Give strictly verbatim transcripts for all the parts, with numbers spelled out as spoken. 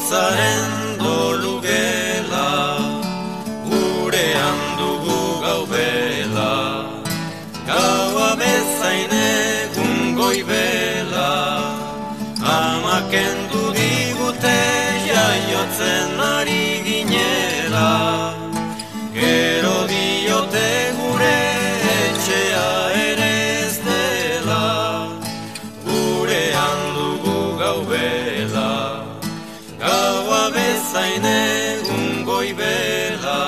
Elizaren dolu gela, gurean dugu gau bela, gaua bezain egun goibela, amaken du digute jaiotzen ari ginela, gero diote gure etxea ere ez dela, gurean dugu gau bela, gaua bezain egun goibela.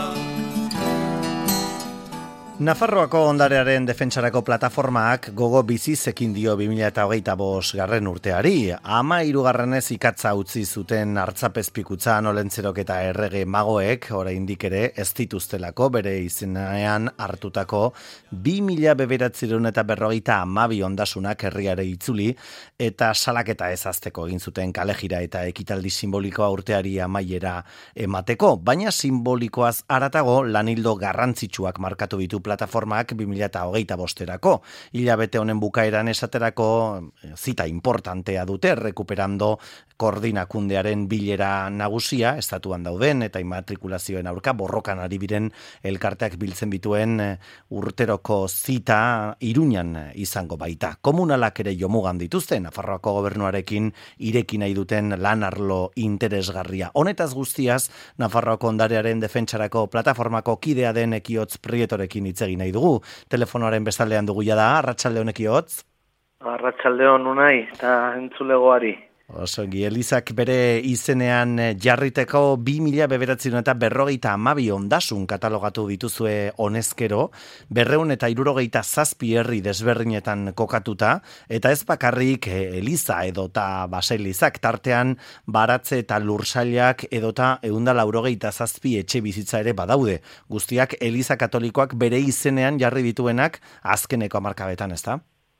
Nafarroako ondarearen defentsarako plataformak gogo biziz ekin dio bi mila hogeita bost garren urteari. Ama hirugarrenez ikatza utzi zuten hartzapezpikutza nolentzerok eta errege magoek oraindik ere ez dituztelako bere izenean hartutako bi mila bederatziehun eta berrogeita hamabi ondasunak herriare itzuli eta salaketa ezazteko egin zuten kalejira eta ekitaldi simbolikoa urteari amaiera emateko, baina simbolikoaz haratago lanildo garrantzitsuak markatu ditu plataformak bi mila hogeita bosterako. Hilabete honen bukaeran esaterako zita importantea dute, rekuperando koordinakundearen bilera nagusia, estatuan dauden eta immatrikulazioen aurka borrokan ari biren elkarteak biltzen bituen urteroko zita Iruñan izango baita. Komunalak ere jomugan dituzten, Nafarroako gobernuarekin ireki nahi duten lan arlo interesgarria. Honetaz guztiaz, Nafarroako ondarearen defentsarako plataformako kidea den Ekiotz Prietorekin hitz egin nahi dugu. Telefonoaren bestaldean dugu jada, arratsaldeon Ekiotz. Arratsaldeon Unai eta entzulegoari. Osongi, Elizak bere izenean jarriteko bi mila bederatziehun eta berrogeita hamabi ondasun katalogatu dituzue honezkero, berrehun eta hirurogeita zazpi herri desberdinetan kokatuta, eta ez bakarrik Eliza edota baselizak tartean baratze eta lursailak edota ehun eta laurogeita zazpi etxe bizitza ere badaude. Guztiak Eliza katolikoak bere izenean jarri dituenak azkeneko hamarkadetan, ezta?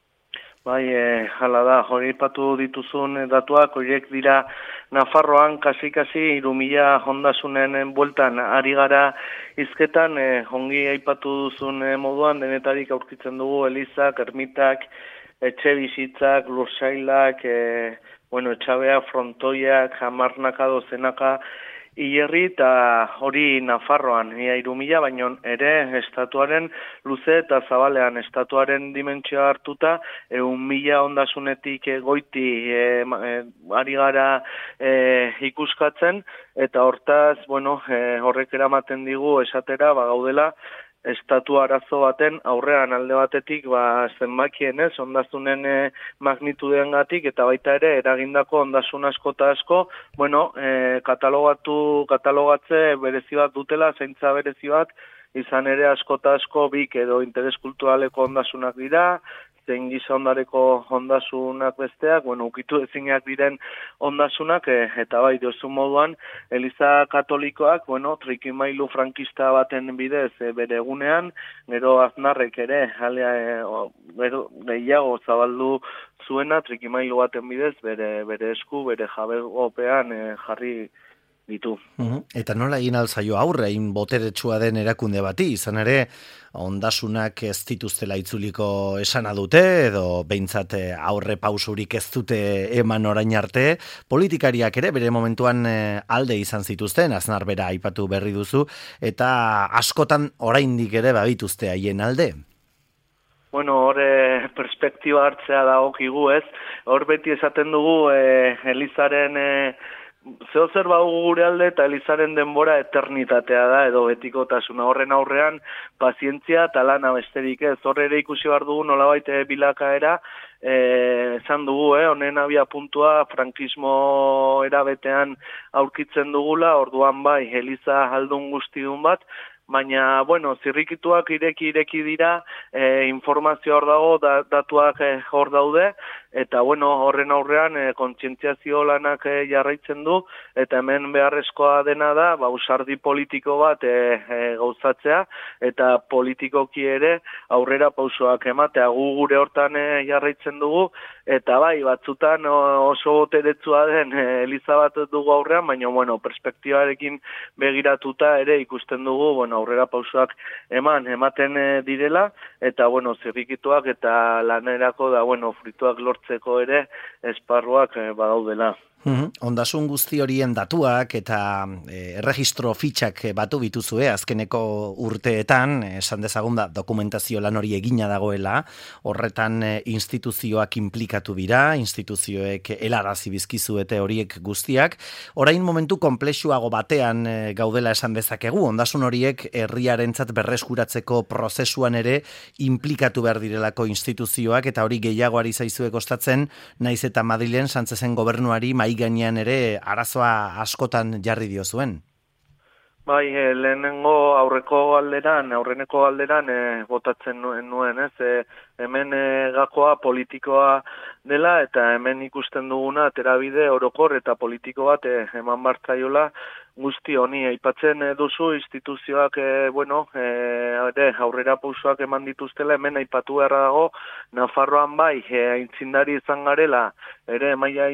Bai, e, hala da, hori patu dituzun datuak, horiek dira Nafarroan kasi-kasi hiru mila ondasunen bueltan ari gara hizketan, e, ongi aipatu duzun moduan, denetarik aurkitzen dugu Elizak, ermitak, etxe bizitzak, lursailak, e, bueno, etxabea, frontoiak, hamarnaka, dozenaka, Ilerri eta hori Nafarroan, ia hiru mila, baino ere estatuaren luze eta zabalean, estatuaren dimentsioa hartuta, ehun mila ondasunetik goiti e, e, ari gara e, ikuskatzen, eta hortaz, bueno, e, horrek eramaten digu esatera, ba, gaudela, estatu arazo baten aurrean alde batetik ba zenbakien ez ondazunen e, magnitudeengatik eta baita ere eragindako ondasun asko eta asko, bueno, e, katalogatu katalogatze berezi bat dutela, zaintza berezi bat, izan ere asko eta asko bik edo interes kulturaleko ondasunak dira, zein giza ondareko ondasunak besteak, bueno, ukitu ezinak diren ondasunak, e, eta bai, diozu moduan, Eliza katolikoak, bueno, trikimailu frankista baten bidez e, bere egunean, gero Aznarrek ere, alea, e, gero gehiago zabaldu zuena, trikimailu baten bidez, bere, bere esku, bere jabegopean e, jarri ditu. Uhum. Eta nola egin alzaio aurre, hain boteretsua den erakunde bati, izan ere, ondasunak ez dituztela itzuliko esana dute, edo behintzat aurre pausurik ez dute eman orain arte, politikariak ere bere momentuan alde izan zituzten, Aznar bera aipatu berri duzu, eta askotan oraindik ere babituzte haien alde. Bueno, hor e, perspektiba hartzea dagokigu ez, hor beti esaten dugu e, Elizaren e, zeo zer bau gure alde eta Elizaren denbora eternitatea da edo betikotasuna horren aurrean pazientzia eta lana besterik ez. Horre ere ikusi behar dugu nolabait bilakaera eh, esan dugu, eh, honen abia puntua frankismo erabetean aurkitzen dugula, orduan bai Eliza aldun guztidun bat, baina, bueno, zirrikituak ireki ireki dira, e, informazio hor dago, da, datuak e, hor daude, eta, bueno, horren aurrean e, kontzientziazio lanak e, jarraitzen du, eta hemen beharrezkoa dena da, ba, usardi politiko bat e, e, gauzatzea, eta politikoki ere aurrera pausoak ematea, gu gure hortan e, jarraitzen dugu, eta bai, batzutan oso boteretsua den e, Eliza bat dugu aurrean, baina, bueno, perspektibarekin begiratuta ere ikusten dugu, bueno, aurrera pausoak eman, ematen e, direla, eta, bueno, zirrikituak eta lanerako da, bueno, frituak lortzeko ere esparruak e, badaudela. Mhm. Ondasun guzti horien datuak eta e, erregistro fitxak batu bituzue azkeneko urteetan, esan dezagun da dokumentazio lan hori egina dagoela, horretan e, instituzioak inplikatu dira, instituzioek helarazi bizkizuete horiek guztiak, orain momentu konplexuago batean e, gaudela esan dezakegu, ondasun horiek herriarentzat berreskuratzeko prozesuan ere inplikatu behar direlako instituzioak eta hori gehiago ari zaizue kostatzen, naiz eta Madrilen Sánchezen gobernuari mai gainean ere arazoa askotan jarri dio zuen. Bai, e, lehenengo aurreko galderan, aurreneko galderan e, botatzen nuen, nuen ez, e, hemen e, gakoa politikoa dela eta hemen ikusten duguna aterabide orokor eta politiko bat e, eman bartzaiola guzti honi. Aipatzen e, duzu instituzioak e, bueno, e, ere, aurrera pausoak eman dituztela, hemen aipatu beharra dago Nafarroan bai, e, aintzindari izan garela, ere maila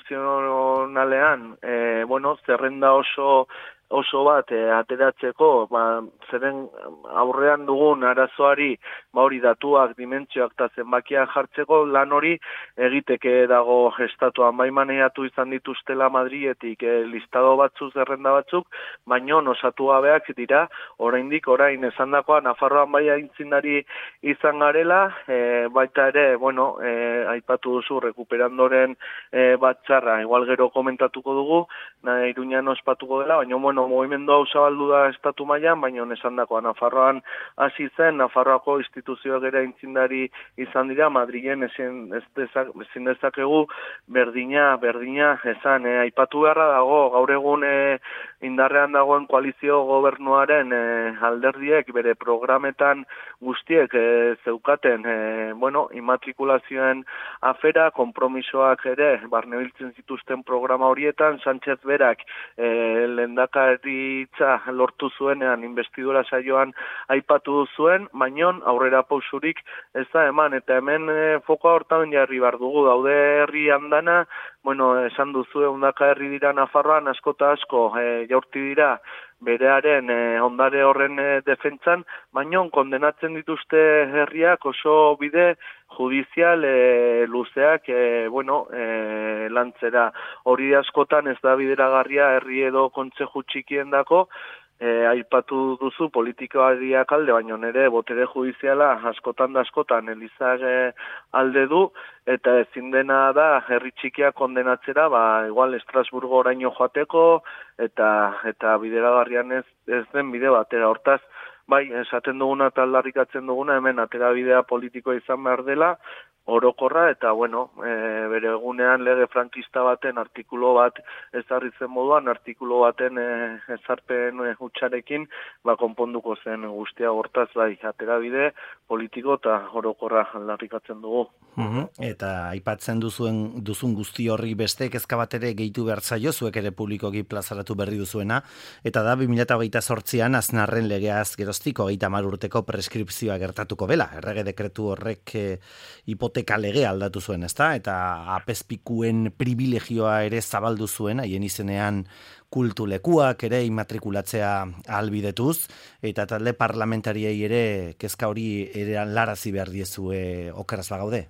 instituzionalean, e, bueno, zerrenda oso oso bat e, ateratzeko, ba, zeren aurrean dugun arazoari, ba hori datuak, dimentsioak eta zenbakiak jartzeko lan hori egiteke dago estatuan. Bai maneiatu izan dituztela Madrietik e, listado batzuk, zerrenda batzuk, baino osatu gabeak dira, oraindik orain esandakoa Nafarroan bai aintzindari izan garela, e, baita ere, bueno, e, aipatu duzu rekuperandoren e, batzarra, igual gero komentatuko dugu, nahi Iruñan ospatuko dela, baina bueno, mugimendu hau zabaldu da estatu mailan, baina esandakoa Nafarroan hasi zen, Nafarroako instituzioak ere aintzindari izan dira, Madrilen ezin ez dezak, ezin dezakegu berdina, berdina esan, e, aipatu beharra dago, gaur egun e, indarrean dagoen koalizio gobernuaren e, alderdiek bere programetan guztiek e, zeukaten, e, bueno, immatrikulazioen afera, konpromisoak ere, barnebiltzen zituzten programa horietan, Sánchez berak e, lehendakaritza lortu zuenean investidura saioan aipatu zuen, baino aurrera pausurik ez da eman, eta hemen e, fokoa hortan jarri behar dugu, daude herri andana, bueno, esan duzu ehundaka herri dira Nafarroan, asko eta asko e, jaurti dira berearen e, ondare horren e, defentsan, baino kondenatzen dituzte herriak oso bide judizial e, luzeak e, bueno, e, lantzera. Hori askotan ez da bideragarria herri edo kontzeju txikiendako, E, aipatu duzu politikoariak alde, baino nere botere judiziala askotan da askotan elizak e, alde du, eta ezin dena da herri txikia kondenatzera, ba, igual Estrasburgo oraino joateko, eta eta bideragarrian ez, ez den bide batera. Hortaz, bai, esaten duguna eta aldarrikatzen duguna, hemen aterabidea politikoa izan behar dela, orokorra, eta bueno, e, bere egunean lege frankista baten artikulu bat ezarritzen moduan, artikulu baten e, ezarpen e, hutsarekin, ba, konponduko zen guztia. Hortaz, bai, aterabide politiko eta orokorra aldarrikatzen dugu. Uhum. Eta aipatzen duzuen duzun guzti horri beste kezka bat ere gehitu behar zaio, zuek ere publikoki plazaratu berri duzuena, eta da bi mila hogeita zortzian Aznarren legeaz geroztiko hogeita hamar urteko preskripzioa gertatuko bela. Errege dekretu horrek e, hipoteka legea aldatu zuen, ezta? Eta apezpikuen privilegioa ere zabaldu zuen, haien izenean kultu lekuak ere immatrikulatzea ahalbidetuz, eta talde parlamentariei ere kezka hori ere larazi behar diezue okeraz bagaude.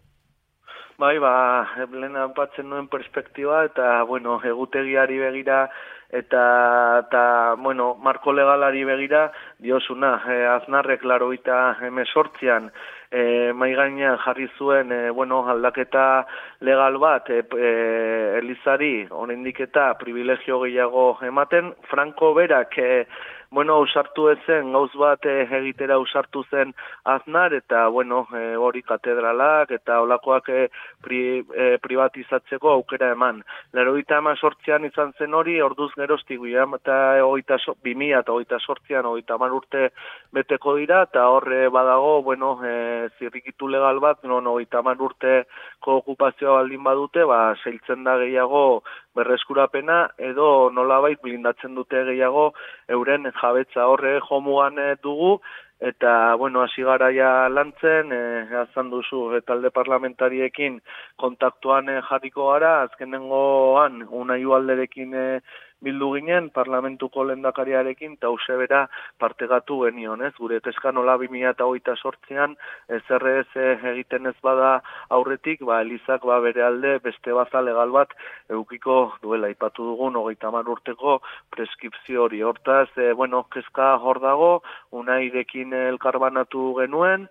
Bai, ba, lehen apatzen nuen perspektiba, eta, bueno, egutegiari begira, eta, eta bueno, marko legalari begira, diosuna, eh, Aznarrek laurogeita hemezortzian, e, mai gainean jarri zuen, e, bueno, aldaketa legal bat, e, e, Elizari, oraindik eta privilegio gehiago ematen, Franco berak, e, bueno, usartu ezen, gauz bat e, egitera usartu zen Aznar, eta, bueno, e, hori katedralak, eta olakoak e, pri, e, privatizatzeko aukera eman. Laurogeita hemezortzian izan zen hori, orduz geroztik, bi mila hogeita zortzian, hogeita hamar urte beteko dira, eta horre badago, bueno, e, zirrikitu legal bat, non hogeita hamar urteko okupazioa baldin badute, ba, seiltzen da gehiago berreskurapena, edo nolabait blindatzen dute gehiago euren jabetza. Horre jomugan dugu, eta, bueno, hasi garaia lantzen, e, azan duzu, e, talde parlamentariekin kontaktuan e, jarriko gara, azkenengoan, Unai Ugalderekin e, bildu ginen, parlamentuko lehendakariarekin, eta hause bera partegatu genion, ez? Gure kezka nola bi mila hogeita zortzian, ezer ez egiten ez bada aurretik, ba, Elizak ba, bere alde beste baza legal bat eukiko duela, ipatu dugun, hogeita hamar urteko preskripzio hori. Hortaz, e, bueno, kezka hor dago, Unairekin elkarbanatu genuen,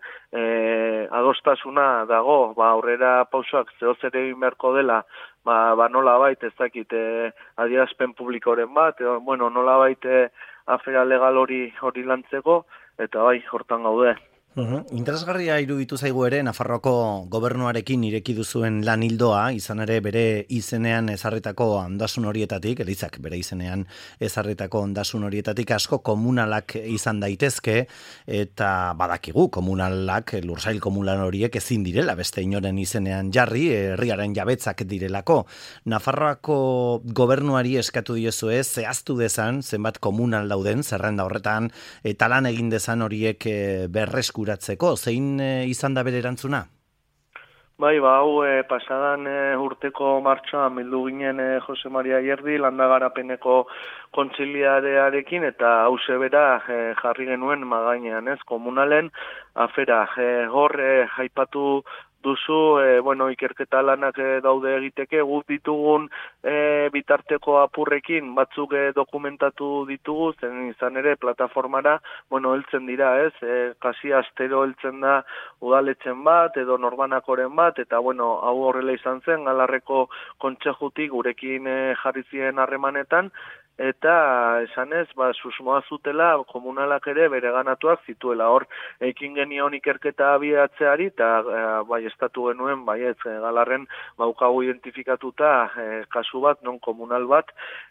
e, adostasuna dago, ba, aurrera pausoak zehoz ere egin beharko dela, ba, ba nola bait, ez dakit, e, adierazpen publikoren bat, e, bueno, nola bait e, afera legal hori hori lantzeko, eta bai, hortan gaude. Uhum. Interesgarria iruditu zaigu ere Nafarroako gobernuarekin ireki duzuen lan hildoa, izan ere bere izenean ezarritako ondasun horietatik, Elizak bere izenean ezarritako ondasun horietatik asko komunalak izan daitezke, eta badakigu komunalak, lursail komunal horiek ezin direla beste inoren izenean jarri, herriaren jabetzak direlako. Nafarroako gobernuari eskatu diozue zehaztu dezan, zenbat komunal dauden, zerrenda horretan, eta lan egin dezan horiek berresku uratzeko, zein e, izan da bere erantzuna? Bai, ba, hau e, pasadan e, urteko martxoan bildu ginen e, Jose Maria Ierdi, landagarapeneko kontziliarearekin, eta hause bera e, jarri genuen magainean, ez, komunalen afera. E, hor, e, aipatu duzu, e, bueno, ikerketa lanak e, daude egiteke, guk ditugun e, bitarteko apurrekin batzuk e, dokumentatu ditugu, zen izan ere plataformara, bueno, heltzen dira, ez, e, kasi astero heltzen da udaletxen bat, edo norbanakoren bat, eta bueno, hau horrela izan zen, Galarreko kontsejutik gurekin e, jarri ziren harremanetan, eta esanez, ba, susmoa zutela komunalak ere bere ganatuak zituela. Hor, ekin genion ikerketa abiatzeari, eta e, bai estatu genuen, bai ez, e, Galarren baukagu identifikatuta e, kasu bat, non komunal bat,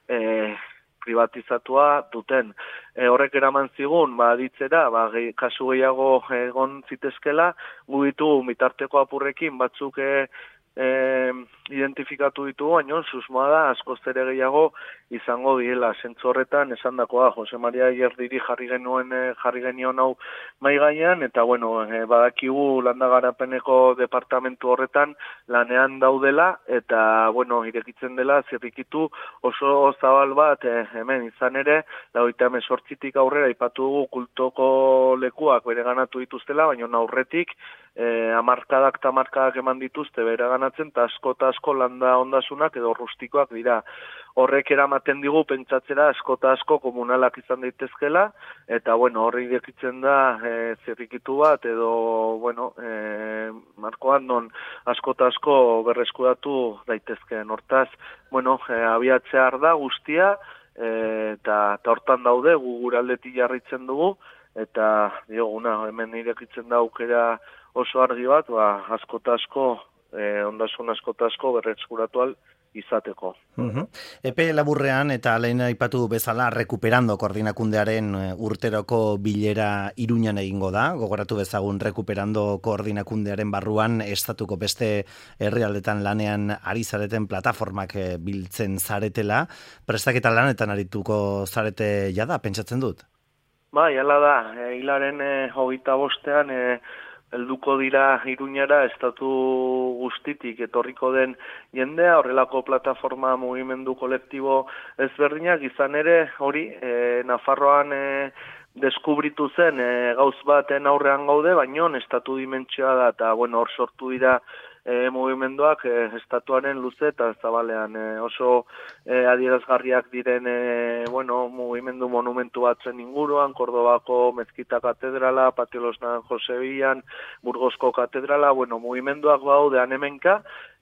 e, privatizatua duten. E, horrek eraman zigun, ba, ditzera, ba, gehi, kasu gehiago egon zitezkela, gu ditu bitarteko apurrekin batzuk e, E, identifikatu ditugu, baina susmoa da askoz ere gehiago izango diela. Zentzu horretan esandakoa Jose Maria Ierdiri jarri genuen e, jarri genion hau mai gainean, eta bueno, e, badakigu landagarapeneko departamentu horretan lanean daudela, eta bueno, irekitzen dela zirrikitu oso zabal bat e, hemen izan ere, laurogeita hemezortzitik aurrera ipatu dugu kultoko lekuak bereganatu dituztela, baina aurretik E, amarkadak eta amarkadak eman dituzte bere ganatzen, eta asko eta asko landa ondasunak edo rustikoak dira. Horrek eramaten digu pentsatzera asko eta asko komunalak izan daitezkela, eta bueno, horri irekitzen da e, zirrikitu bat, edo bueno, e, markoan non asko eta asko berreskuratu daitezkeen. Hortaz, bueno, e, abiatzear da guztia, e, eta, eta hortan daude, gu gure aldetik jarritzen dugu, eta dioguna, hemen irekitzen da aukera oso argi bat, ba, asko eta asko, eh, ondasun asko eta asko berreskuratu al izateko. Uhum. Epe laburrean eta lehen aipatu bezala rekuperando koordinakundearen urteroko bilera Iruñan egingo da, gogoratu bezagun rekuperando koordinakundearen barruan estatuko beste herrialdetan lanean ari zareten plataformak biltzen zaretela, prestaketa lanetan arituko zarete jada, pentsatzen dut? Bai, hala da, e, hilaren e, hogeita bostean, e, helduko dira Iruñara estatu guztitik etorriko den jendea, horrelako plataforma mugimendu kolektibo ezberdinak, izan ere hori e, Nafarroan e, deskubritu zen e, gauz baten aurrean gaude, baino estatu dimentsioa da, eta bueno, hor sortu dira E, mugimenduak e, estatuaren luze eta zabalean e, oso e, adierazgarriak diren e, bueno, mugimendu monumentu batzen inguruan, Kordobako Mezkita Katedrala, Patio Los Naranjos Sevillan, Burgosko Katedrala, bueno, mugimenduak baude hemenka,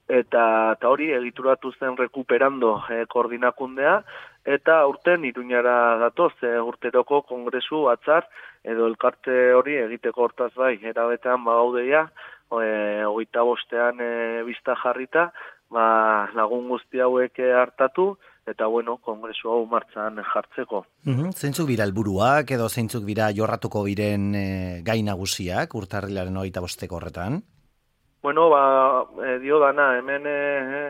eta, eta hori egituratu zen rekuperando e, koordinakundea, eta urten Iruñara datoz, e, urteroko kongresu batzar, edo elkarte hori egiteko hortaz bai, erabetean bagaudeia, E, hogeita bostean e, bizta jarrita, ba, lagun guzti hauek hartatu, eta bueno, kongresu hau martxan jartzeko. Uhum, zeintzuk bira helburuak edo zeintzuk bira jorratuko biren e, gai nagusiak urtarrilaren hogeita bosteko horretan? Bueno, ba, e, dio dana, hemen e,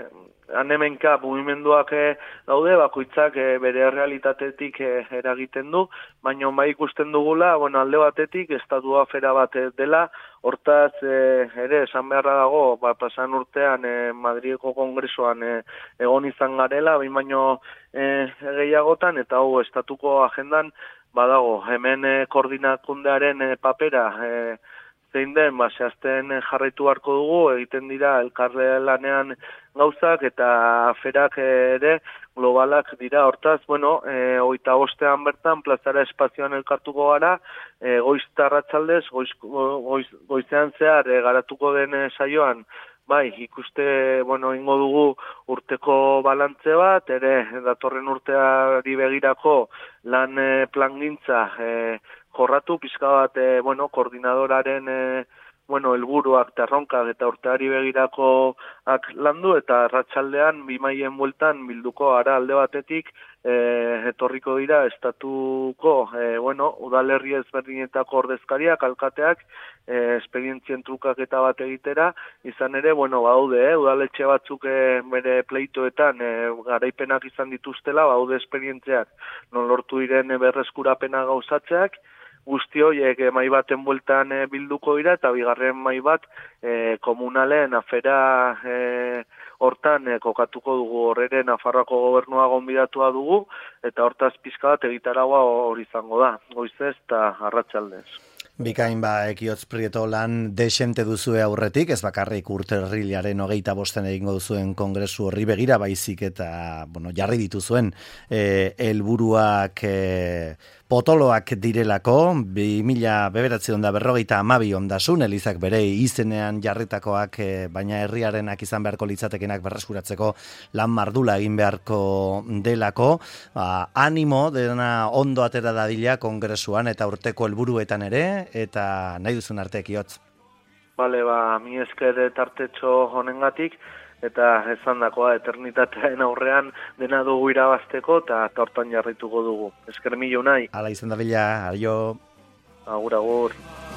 anemenka mugimenduak e, daude, bakoitzak e, bere realitatetik e, eragiten du, baina bai ikusten dugula, bueno, alde batetik, estatua fera bat dela, hortaz e, ere, esan beharra dago, ba, pasan urtean e, Madrideko kongresuan e, egon izan garela, bain baino e, gehiagotan, eta hau estatuko agendan, badago, hemen e, koordinakundearen e, papera, e, zein den, ba, zehazten jarraitu beharko dugu, egiten dira elkarre lanean gauzak, eta aferak ere globalak dira, hortaz, bueno, e, oita bostean bertan, plazara espazioan elkartuko gara, e, goizta arratsaldez, goiz, goiz, goizean zehar e, garatuko den e, saioan, bai, ikuste, bueno, ingo dugu urteko balantze bat, ere datorren urteari begirako lan e, plangintza e, jorratu, pizka bat, e, bueno, koordinadoraren, e, bueno, helburuak terronkak eta urteari begirakoak landu, eta arratsaldean bi maien bueltan bilduko ara alde batetik, e, etorriko dira estatuko, e, bueno, udalerri ezberdinetako ordezkariak, alkateak, e, esperientzien trukaketa bat egitera, izan ere, bueno, baude, eh, udaletxe batzuk e, bere pleitoetan e, garaipenak izan dituztela, baude esperientziak, non lortu diren e, berreskurapena gauzatzeak, guzti horiek eh, mai baten bueltan eh, bilduko dira, eta bigarren mai bat eh, komunalen afera eh, hortan eh, kokatuko dugu, horrere Nafarroako gobernua gonbidatua dugu, eta hortaz pizka bat egitaragoa hori izango da, goizez eta arratsaldez. Bikain ba, ekiotz Prieto lan desente duzue aurretik, ez bakarrik urterrilaren hogeita bosten egingo duzuen kongresu horri begira, baizik eta, bueno, jarri dituzuen eh, helburuak eh, potoloak direlako, bi mila bederatziehun eta berrogeita hamabi ondasun, Elizak bere izenean jarritakoak, eh, baina herriarenak izan beharko litzatekenak berreskuratzeko lan mardula egin beharko delako, ba, animo dena ondo atera dadila kongresuan eta urteko helburuetan ere, eta nahi duzun arte ekiotz. Bale, ba, mi esker tartetxo honengatik, eta esan dakoa eternitatearen aurrean dena dugu irabazteko, eta hortan jarrituko dugu. Esker milo nahi. Hala izan da bila, aio. Agur, agur.